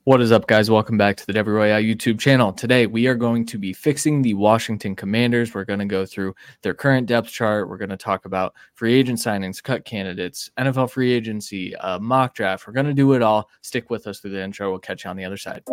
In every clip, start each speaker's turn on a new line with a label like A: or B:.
A: What is up, guys? Welcome back to the Devy Royale YouTube channel. Today, we are going to be fixing the Washington Commanders. We're going to go through their current depth chart. We're going to talk about free agent signings, cut candidates, NFL free agency, mock draft. We're going to do it all. Stick with us through the intro. We'll catch you on the other side.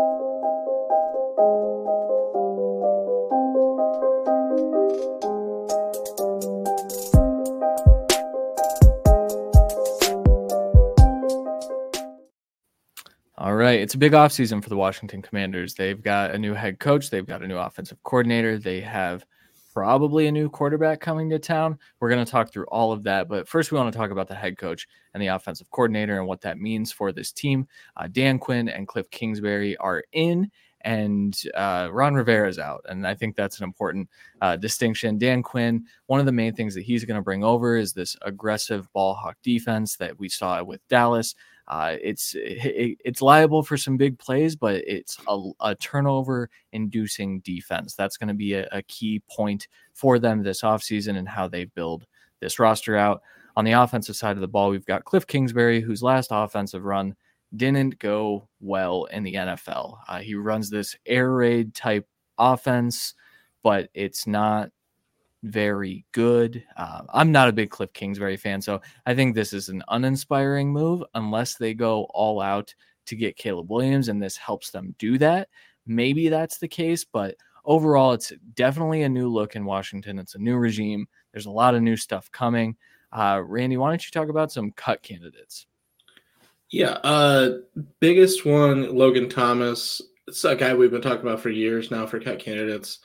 A: All right, it's a big offseason for the Washington Commanders. They've got a new head coach. They've got a new offensive coordinator. They have probably a new quarterback coming to town. We're going to talk through all of that. But first, we want to talk about the head coach and the offensive coordinator and what that means for this team. Dan Quinn and Cliff Kingsbury are in, and Ron Rivera is out. And I think that's an important distinction. Dan Quinn, one of the main things that he's going to bring over is this aggressive ball hawk defense that we saw with Dallas. It's liable for some big plays, but it's a turnover-inducing defense. That's going to be a key point for them this offseason and how they build this roster out. On the offensive side of the ball, we've got Cliff Kingsbury, whose last offensive run didn't go well in the NFL. He runs this air raid type offense, but it's not very good. I'm not a big Cliff Kingsbury fan, so I think this is an uninspiring move unless they go all out to get Caleb Williams, and this helps them do that. Maybe that's the case, but overall, it's definitely a new look in Washington. It's a new regime. There's a lot of new stuff coming. Randy, why don't you talk about some cut candidates?
B: Yeah, biggest one, Logan Thomas. It's a guy we've been talking about for years now for cut candidates.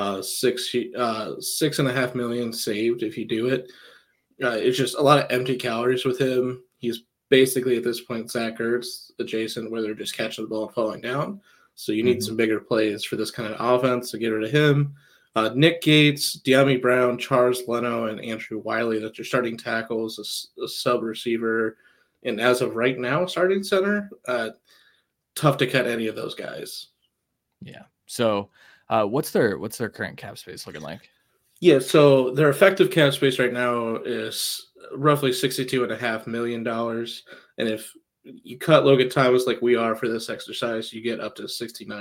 B: $6.5 million saved if you do it. It's just a lot of empty calories with him. He's basically at this point Zach Ertz adjacent, where they're just catching the ball and falling down. So you need some bigger plays for this kind of offense to get rid of him. Nick Gates, De'Ami Brown, Charles Leno, and Andrew Wiley, that's your starting tackles, a sub receiver, and as of right now, starting center. Tough to cut any of those guys.
A: Yeah. So what's their current cap space looking like?
B: Yeah, so their effective cap space right now is roughly $62.5 million. And if you cut Logan Thomas like we are for this exercise, you get up to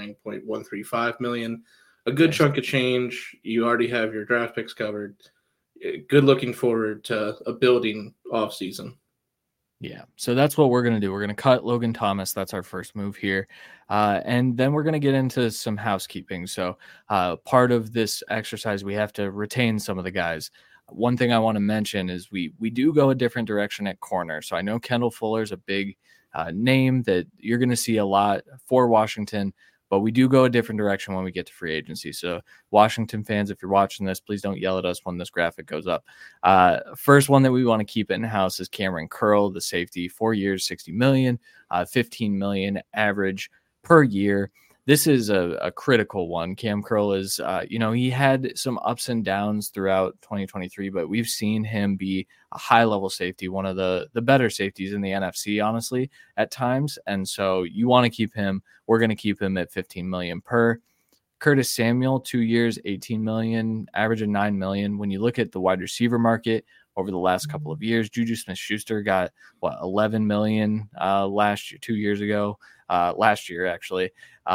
B: $69.135 million. A good chunk of change. You already have your draft picks covered. Good looking forward to a building offseason.
A: Yeah, so that's what we're going to do. We're going to cut Logan Thomas. That's our first move here. And then we're going to get into some housekeeping. So part of this exercise, we have to retain some of the guys. One thing I want to mention is we do go a different direction at corner. So I know Kendall Fuller is a big name that you're going to see a lot for Washington, but we do go a different direction when we get to free agency. So Washington fans, if you're watching this, please don't yell at us when this graphic goes up. First one that we want to keep in-house is Cameron Curl, the safety, 4 years, $60 million, $15 million average per year. This is a critical one. Cam Curl is, he had some ups and downs throughout 2023, but we've seen him be a high-level safety, one of the better safeties in the NFC, honestly, at times. And so you want to keep him. We're going to keep him at $15 million per. Curtis Samuel, 2 years, $18 million, average of $9 million. When you look at the wide receiver market over the last couple of years, Juju Smith-Schuster got, $11 million last year, 2 years ago. Last year, actually.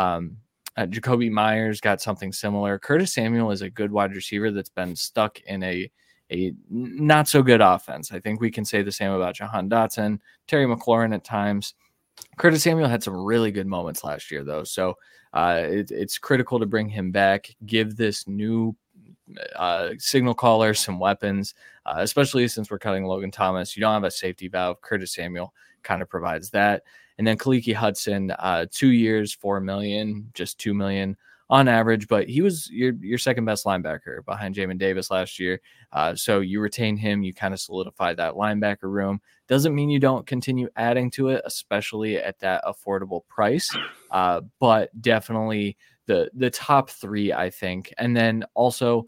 A: Jacoby Myers got something similar. Curtis Samuel is a good wide receiver that's been stuck in a not so good offense. I think we can say the same about Jahan Dotson, Terry McLaurin at times. Curtis Samuel had some really good moments last year, though. So it's critical to bring him back, give this new signal caller some weapons, especially since we're cutting Logan Thomas. You don't have a safety valve. Curtis Samuel kind of provides that. And then Khaleke Hudson, 2 years, $4 million, just $2 million on average, but he was your second best linebacker behind Jamin Davis last year. So you retain him, you kind of solidify that linebacker room. Doesn't mean you don't continue adding to it, especially at that affordable price. But definitely the top three, I think. And then also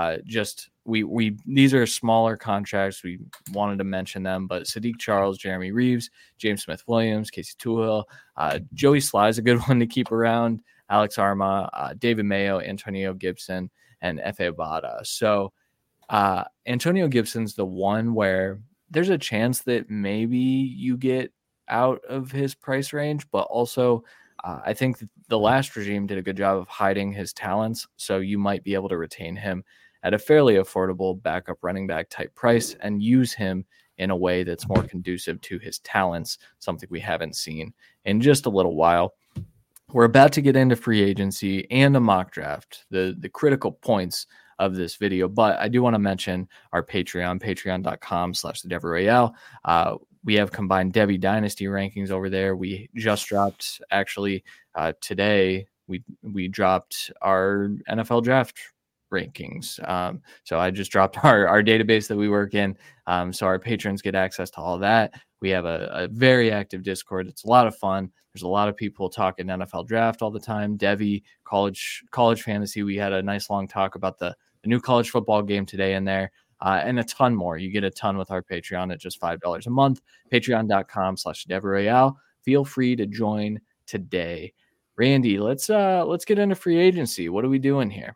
A: we these are smaller contracts. We wanted to mention them, but Sadiq Charles, Jeremy Reeves, James Smith-Williams, Casey Toohill, Joey Sly is a good one to keep around. Alex Arma, David Mayo, Antonio Gibson, and Efe Obada. So Antonio Gibson's the one where there's a chance that maybe you get out of his price range, but also I think the last regime did a good job of hiding his talents. So you might be able to retain him at a fairly affordable backup running back type price and use him in a way that's more conducive to his talents, something we haven't seen in just a little while. We're about to get into free agency and a mock draft, the critical points of this video, but I do want to mention our Patreon, patreon.com/theDevRoyale. We have combined Devy Dynasty rankings over there. We just dropped, actually, today, we dropped our NFL draft rankings. So I just dropped our database that we work in. So our patrons get access to all that. We have a very active Discord. It's a lot of fun. There's a lot of people talking NFL draft all the time. Devy, college fantasy. We had a nice long talk about the new college football game today in there. And a ton more. You get a ton with our Patreon at just $5 a month. Patreon.com/DevRoyale. Feel free to join today. Randy, let's get into free agency. What are we doing here?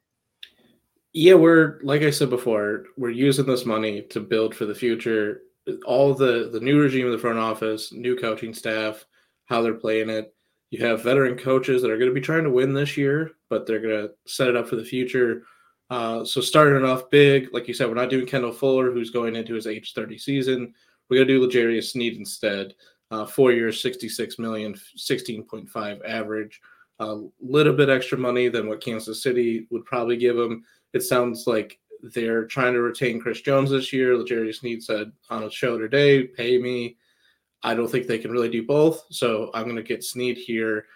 B: Yeah, we're, like I said before, we're using this money to build for the future. All the new regime of the front office, new coaching staff, how they're playing it. You have veteran coaches that are going to be trying to win this year, but they're going to set it up for the future. So starting off big, like you said, we're not doing Kendall Fuller, who's going into his age 30 season. We're going to do L'Jarius Sneed instead. 4 years, $66 million, 16.5 average. A little bit extra money than what Kansas City would probably give him. It sounds like they're trying to retain Chris Jones this year. L'Jarius Sneed said on a show today, pay me. I don't think they can really do both. So I'm going to get Sneed here.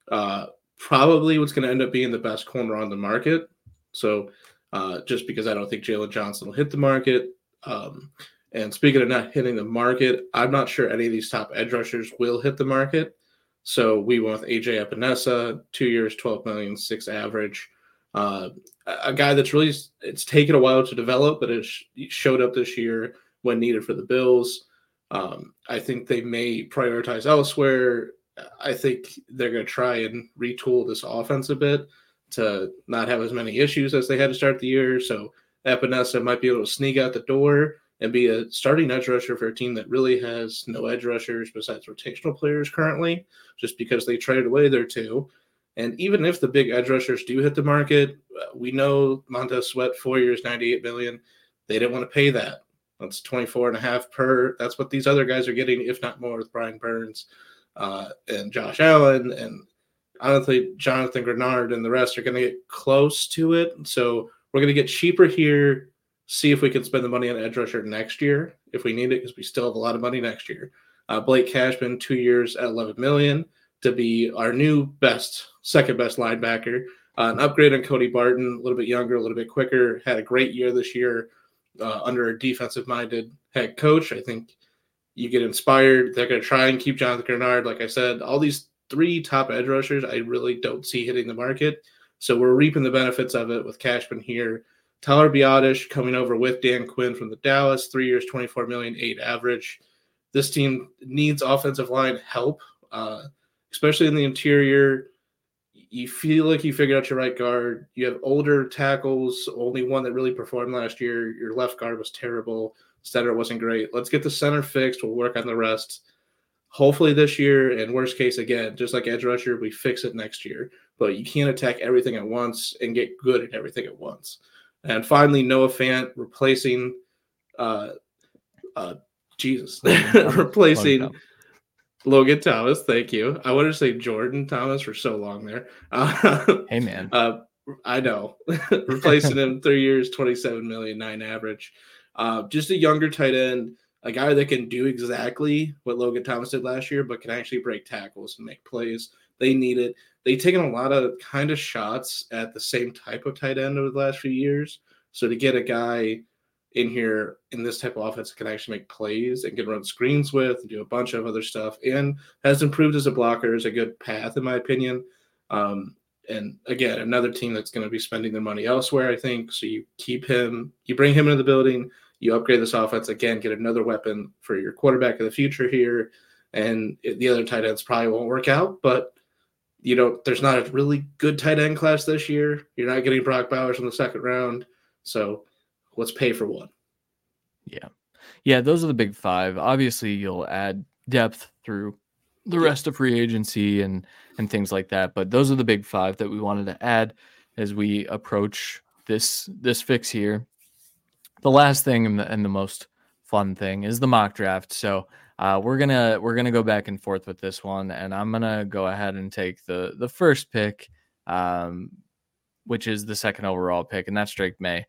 B: Probably what's going to end up being the best corner on the market. So just because I don't think Jalen Johnson will hit the market. And speaking of not hitting the market, I'm not sure any of these top edge rushers will hit the market. So we went with AJ Epinesa, 2 years, $12 million, 6 average. A guy that's really, it's taken a while to develop, but it showed up this year when needed for the Bills. I think they may prioritize elsewhere. I think they're going to try and retool this offense a bit to not have as many issues as they had to start the year. So Epinesa might be able to sneak out the door and be a starting edge rusher for a team that really has no edge rushers besides rotational players currently, just because they traded away their two. And even if the big edge rushers do hit the market, we know Montez Sweat, 4 years, $98 million. They didn't want to pay that. That's 24.5 per. That's what these other guys are getting, if not more, with Brian Burns and Josh Allen. And honestly, Jonathan Grenard and the rest are going to get close to it. So we're going to get cheaper here, see if we can spend the money on edge rusher next year if we need it, because we still have a lot of money next year. Blake Cashman, 2 years at $11 million to be our new second best linebacker. An upgrade on Cody Barton, a little bit younger, a little bit quicker, had a great year this year under a defensive-minded head coach. I think you get inspired. They're going to try and keep Jonathan Grenard. Like I said, all these 3 top edge rushers I really don't see hitting the market. So we're reaping the benefits of it with Cashman here. Tyler Biadasz coming over with Dan Quinn from the Dallas, 3 years, $24 million, 8 average. This team needs offensive line help, especially in the interior. You feel like you figured out your right guard. You have older tackles, only one that really performed last year. Your left guard was terrible. Center wasn't great. Let's get the center fixed. We'll work on the rest. Hopefully this year, and worst case, again, just like edge rusher, we fix it next year. But you can't attack everything at once and get good at everything at once. And finally, Noah Fant replacing replacing Logan Thomas. Thank you. I wanted to say Jordan Thomas for so long there.
A: Hey, man.
B: I know. Replacing him, 3 years, $27 million, 9 average. Just a younger tight end, a guy that can do exactly what Logan Thomas did last year, but can actually break tackles and make plays. They need it. They've taken a lot of kind of shots at the same type of tight end over the last few years. So to get a guy in here in this type of offense that can actually make plays and can run screens with and do a bunch of other stuff and has improved as a blocker is a good path, in my opinion. And again, another team that's going to be spending their money elsewhere, I think. So you keep him, you bring him into the building, you upgrade this offense, again, get another weapon for your quarterback of the future here. And the other tight ends probably won't work out, but there's not a really good tight end class this year. You're not getting Brock Bowers in the second round. So let's pay for one.
A: Yeah. Those are the big 5. Obviously, you'll add depth through the rest of free agency and things like that. But those are the big five that we wanted to add as we approach this fix here. The last thing and the most fun thing is the mock draft. So we're gonna go back and forth with this one, and I'm gonna go ahead and take the first pick, which is the second overall pick, and that's Drake May.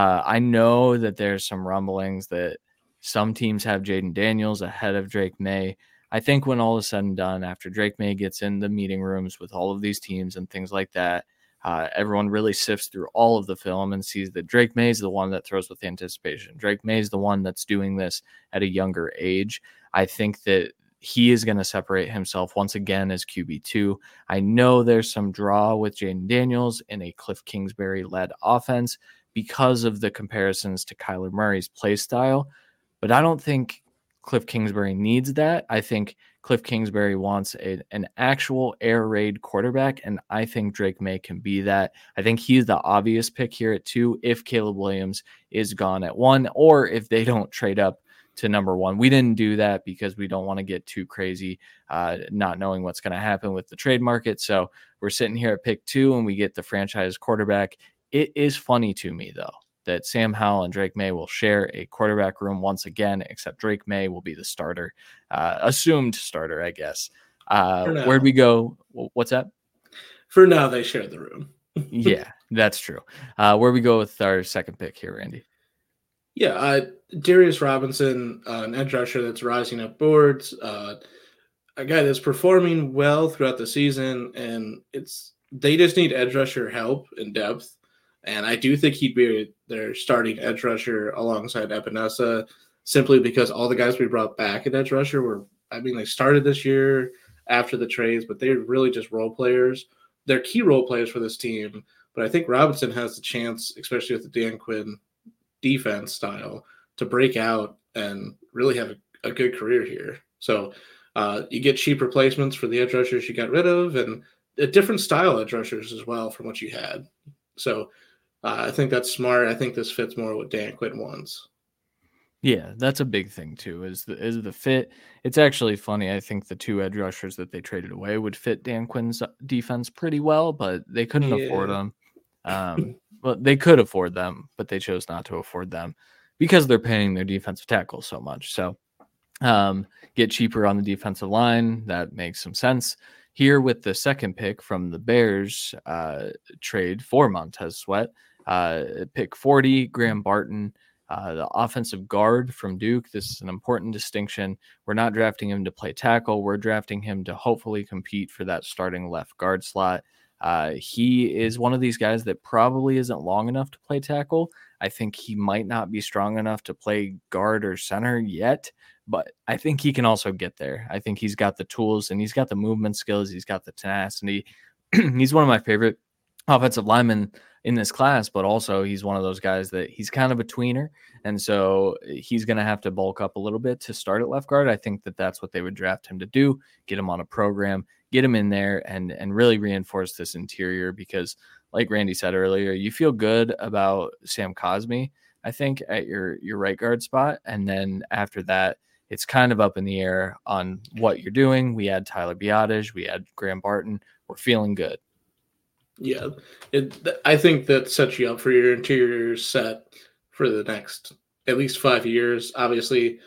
A: I know that there's some rumblings that some teams have Jaden Daniels ahead of Drake May. I think when all is said and done, after Drake May gets in the meeting rooms with all of these teams and things like that, everyone really sifts through all of the film and sees that Drake May is the one that throws with anticipation. Drake May is the one that's doing this at a younger age. I think that he is going to separate himself once again as QB2. I know there's some draw with Jaden Daniels in a Cliff Kingsbury-led offense because of the comparisons to Kyler Murray's play style, but I don't think Cliff Kingsbury needs that. I think Cliff Kingsbury wants an actual air raid quarterback, and I think Drake May can be that. I think he's the obvious pick here at 2 if Caleb Williams is gone at 1, or if they don't trade up to number 1. We didn't do that because we don't want to get too crazy, not knowing what's going to happen with the trade market. So we're sitting here at pick 2 and we get the franchise quarterback. It is funny to me, though, that Sam Howell and Drake May will share a quarterback room once again, except Drake May will be the starter, assumed starter, I guess. Where'd we go? What's that?
B: For now, they share the room.
A: Yeah, that's true. Where we go with our second pick here, Randy?
B: Yeah, Darius Robinson, an edge rusher that's rising up boards, a guy that's performing well throughout the season, and they just need edge rusher help and depth. And I do think he'd be their starting edge rusher alongside Epinesa, simply because all the guys we brought back at edge rusher they started this year after the trades, but they're really just role players. They're key role players for this team. But I think Robinson has the chance, especially with the Dan Quinn defense style, to break out and really have a good career here. So you get cheap replacements for the edge rushers you got rid of, and a different style edge rushers as well from what you had. So I think that's smart. I think this fits more what Dan Quinn wants.
A: Yeah, that's a big thing too, is the fit. It's actually funny. I think the 2 edge rushers that they traded away would fit Dan Quinn's defense pretty well, but they couldn't afford them. Well, they could afford them, but they chose not to afford them because they're paying their defensive tackle so much. So get cheaper on the defensive line. That makes some sense. Here with the second pick from the Bears trade for Montez Sweat, pick 40, Graham Barton, the offensive guard from Duke. This is an important distinction. We're not drafting him to play tackle. We're drafting him to hopefully compete for that starting left guard slot. He is one of these guys that probably isn't long enough to play tackle. I think he might not be strong enough to play guard or center yet, but I think he can also get there. I think he's got the tools and he's got the movement skills. He's got the tenacity. He's one of my favorite offensive linemen in this class, but also he's one of those guys that he's kind of a tweener. And so he's going to have to bulk up a little bit to start at left guard. I think that that's what they would draft him to do, get him on a program, get him in there and really reinforce this interior, because like Randy said earlier, you feel good about Sam Cosmi, I think, at your right guard spot. And then after that, it's kind of up in the air on what you're doing. We had Tyler Biadasz, we had Graham Barton. We're feeling good.
B: Yeah, I think that sets you up for your interior set for the next at least 5 years. Obviously,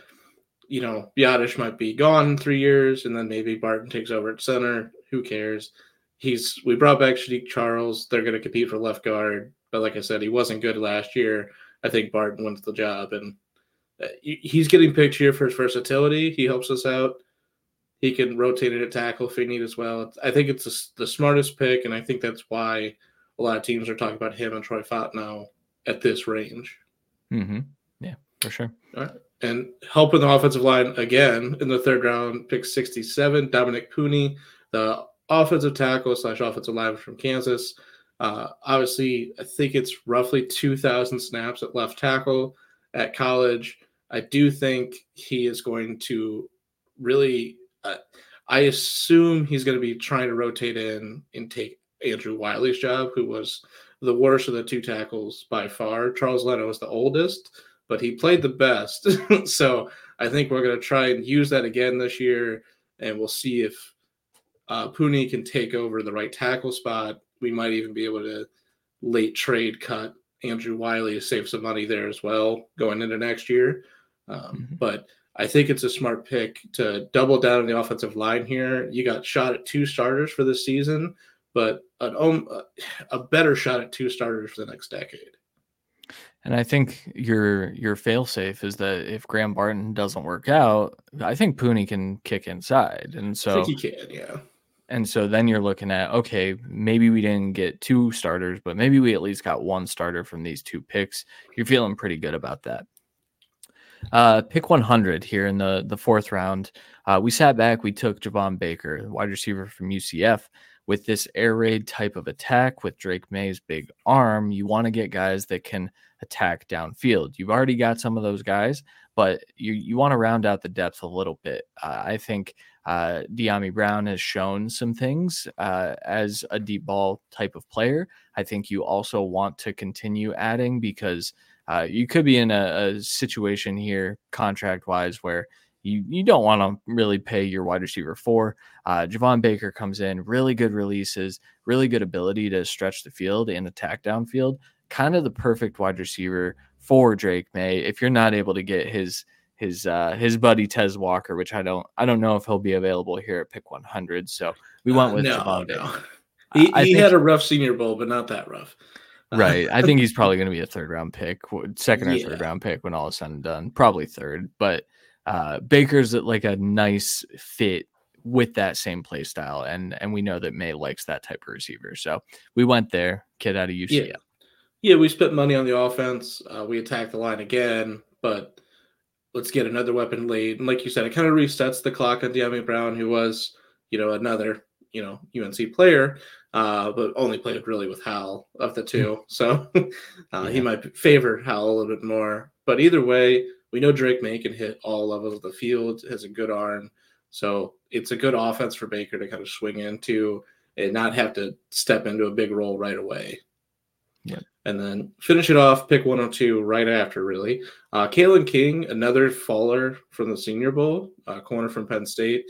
B: Biadasz might be gone in 3 years, and then maybe Barton takes over at center. Who cares? We brought back Shadiq Charles. They're going to compete for left guard, but like I said, he wasn't good last year. I think Barton wins the job, and he's getting picked here for his versatility. He helps us out. He can rotate it at tackle if we need as well. I think it's the smartest pick, and I think that's why a lot of teams are talking about him and Troy Fautanu at this range.
A: Mm-hmm. Yeah, for sure.
B: All right. And helping the offensive line again in the third round, pick 67, Dominic Cooney, the offensive tackle / offensive lineman from Kansas. Obviously, I think it's roughly 2,000 snaps at left tackle at college. I do think he is going to really I assume he's going to be trying to rotate in and take Andrew Wiley's job, who was the worst of the 2 tackles by far. Charles Leno was the oldest, but he played the best. So I think we're going to try and use that again this year and we'll see if Pooney can take over the right tackle spot. We might even be able to late trade cut Andrew Wiley to save some money there as well going into next year. But I think it's a smart pick to double down on the offensive line here. You got shot at 2 starters for this season, but a better shot at 2 starters for the next decade.
A: And I think your fail-safe is that if Graham Barton doesn't work out, I think Pooney can kick inside. And so
B: I think he can, yeah.
A: And so then you're looking at, okay, maybe we didn't get 2 starters, but maybe we at least got 1 starter from these 2 picks. You're feeling pretty good about that. Pick 100 here in the 4th round. We sat back. We took Javon Baker, wide receiver from UCF. With this air raid type of attack with Drake May's big arm, you want to get guys that can attack downfield. You've already got some of those guys, but you want to round out the depth a little bit. I think Dyami Brown has shown some things as a deep ball type of player. I think you also want to continue adding because you could be in a situation here contract wise where you don't want to really pay your wide receiver 4. Javon Baker comes in, really good releases, really good ability to stretch the field and attack downfield. Kind of the perfect wide receiver for Drake May. If you're not able to get his buddy Tez Walker, which I don't know if he'll be available here at pick 100. So we went with Javon Baker.
B: He had a rough Senior Bowl, but not that rough.
A: Right. I think he's probably going to be a 3rd round pick, 2nd or 3rd round pick when all is said and done. Probably 3rd, but Baker's like a nice fit with that same play style, and we know that May likes that type of receiver. So we went there, kid out of UCF.
B: Yeah, we spent money on the offense. We attacked the line again, but let's get another weapon late. And like you said, it kind of resets the clock on Dyami Brown, who was, another, UNC player, but only played really with Howell of the 2. So he might favor Howell a little bit more. But either way, we know Drake May can hit all levels of the field, has a good arm. So it's a good offense for Baker to kind of swing into and not have to step into a big role right away.
A: Yeah.
B: And then finish it off, pick 102 right after, really. Kalen King, another faller from the Senior Bowl, corner from Penn State.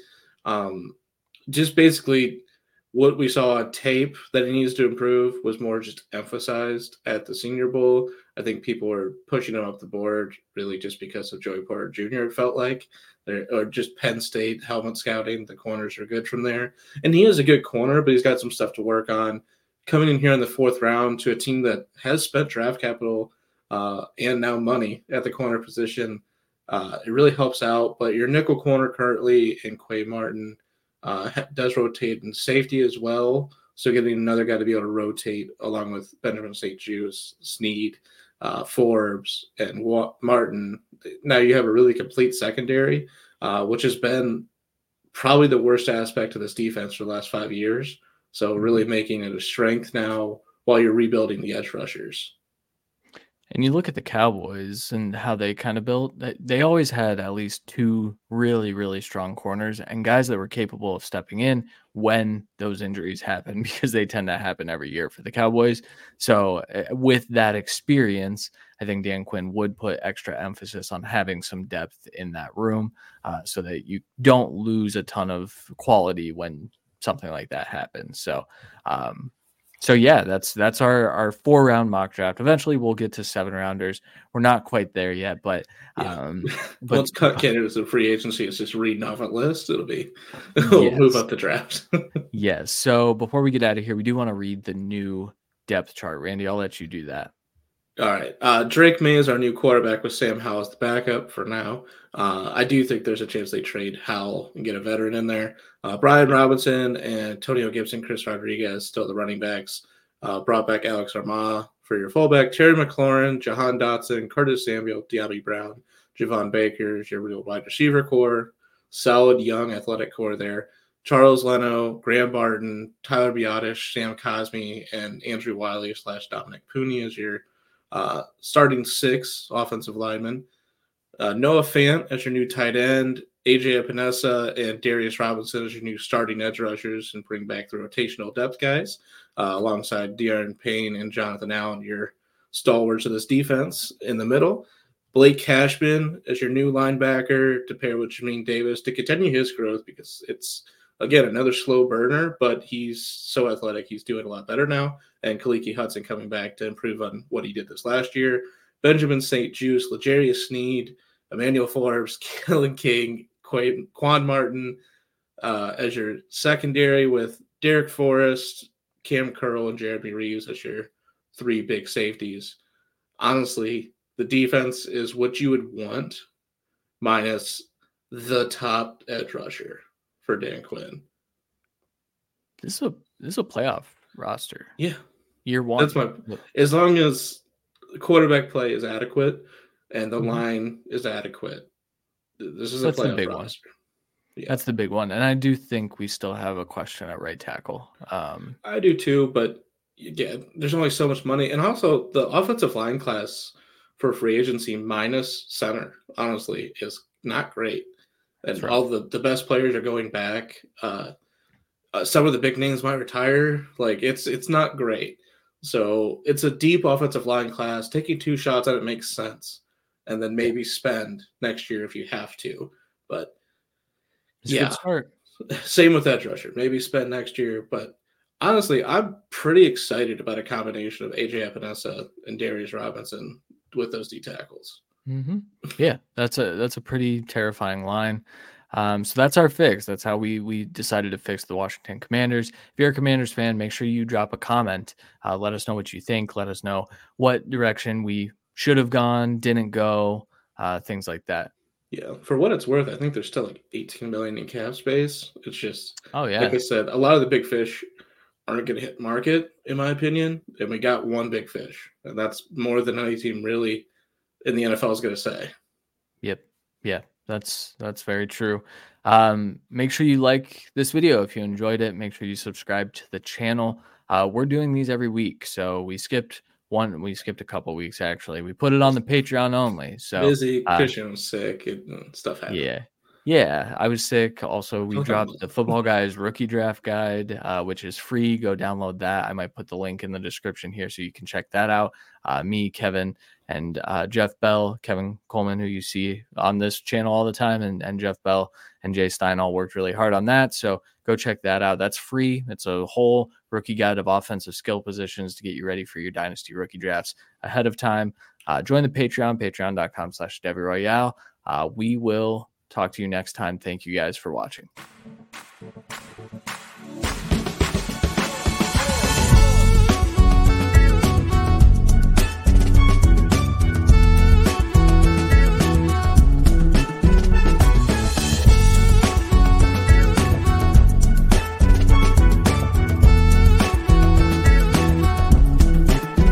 B: Just basically what we saw on tape that he needs to improve was more just emphasized at the Senior Bowl. I think people were pushing him up the board really just because of Joey Porter Jr., it felt like. Or just Penn State helmet scouting. The corners are good from there. And he is a good corner, but he's got some stuff to work on. Coming in here in the 4th round to a team that has spent draft capital and now money at the corner position, it really helps out. But your nickel corner currently in Quay Martin does rotate in safety as well. So getting another guy to be able to rotate along with Benjamin St. Juice, Snead, Forbes, and Martin. Now you have a really complete secondary, which has been probably the worst aspect of this defense for the last 5 years. So really making it a strength now while you're rebuilding the edge rushers.
A: And you look at the Cowboys and how they kind of built, they always had at least 2 really, really strong corners and guys that were capable of stepping in when those injuries happen, because they tend to happen every year for the Cowboys. So with that experience, I think Dan Quinn would put extra emphasis on having some depth in that room so that you don't lose a ton of quality when something like that happens. So, yeah, that's our 4-round mock draft. Eventually we'll get to 7-rounders. We're not quite there yet, but
B: let's cut candidates in free agency. It's just reading off a list. We'll move up the draft.
A: Yes. So before we get out of here, we do want to read the new depth chart. Randy, I'll let you do that.
B: All right. Drake May is our new quarterback with Sam Howell as the backup for now. I do think there's a chance they trade Howell and get a veteran in there. Brian Robinson and Antonio Gibson, Chris Rodriguez, still the running backs. Brought back Alex Armah for your fullback. Terry McLaurin, Jahan Dotson, Curtis Samuel, Dyami Brown, Javon Baker is your real wide receiver core. Solid young athletic core there. Charles Leno, Graham Barton, Tyler Biotish, Sam Cosmi, and Andrew Wiley / Dominic Pooney is your starting 6 offensive linemen. Noah Fant as your new tight end, AJ Epinesa and Darius Robinson as your new starting edge rushers, and bring back the rotational depth guys alongside De'Aaron Payne and Jonathan Allen, your stalwarts of this defense in the middle. Blake Cashman as your new linebacker to pair with Jermaine Davis to continue his growth, because it's, again, another slow burner, but he's so athletic. He's doing a lot better now. And Kaliki Hudson coming back to improve on what he did this last year. Benjamin St. Juste, L'Jarius Sneed, Emmanuel Forbes, Kellen King, Quan Martin as your secondary, with Derek Forrest, Cam Curl, and Jeremy Reeves as your three big safeties. Honestly, the defense is what you would want, minus the top edge rusher for Dan Quinn.
A: This is a playoff roster.
B: Yeah.
A: Year one.
B: That's as long as quarterback play is adequate and the line is adequate. This is a playoff
A: big
B: roster.
A: Yeah. That's the big one. And I do think we still have a question at right tackle.
B: I do too, but yeah, there's only so much money. And also the offensive line class for free agency minus center, honestly, is not great. And all the best players are going back. Some of the big names might retire. Like, it's not great. So it's a deep offensive line class. Taking 2 shots at it makes sense. And then maybe spend next year if you have to. But
A: it's a good start.
B: Same with edge rusher. Maybe spend next year. But honestly, I'm pretty excited about a combination of AJ Epinesa and Darius Robinson with those D tackles.
A: Mm-hmm. Yeah, that's a pretty terrifying line. So that's our fix. That's how we decided to fix the Washington Commanders. If you're a Commanders fan, make sure you drop a comment. Let us know what you think. Let us know what direction we should have gone, didn't go, things like that.
B: Yeah, for what it's worth, I think there's still like $18 million in cap space. It's just,
A: like
B: I said, a lot of the big fish aren't going to hit market, in my opinion. And we got one big fish, and that's more than any team really in the NFL is going to say.
A: Yep. Yeah, that's very true. Make sure you like this video if you enjoyed it. Make sure you subscribe to the channel. We're doing these every week, so we skipped a couple weeks actually. We put it on the Patreon only. So
B: busy. Christian was sick and stuff happened.
A: Yeah, I was sick. Also, we dropped the Football Guys rookie draft guide, which is free. Go download that. I might put the link in the description here so you can check that out. Me, Kevin, and Jeff Bell, Kevin Coleman, who you see on this channel all the time, and Jeff Bell and Jay Stein all worked really hard on that. So go check that out. That's free. It's a whole rookie guide of offensive skill positions to get you ready for your dynasty rookie drafts ahead of time. Join the Patreon, patreon.com/DevyRoyale. We will talk to you next time. Thank you guys for watching.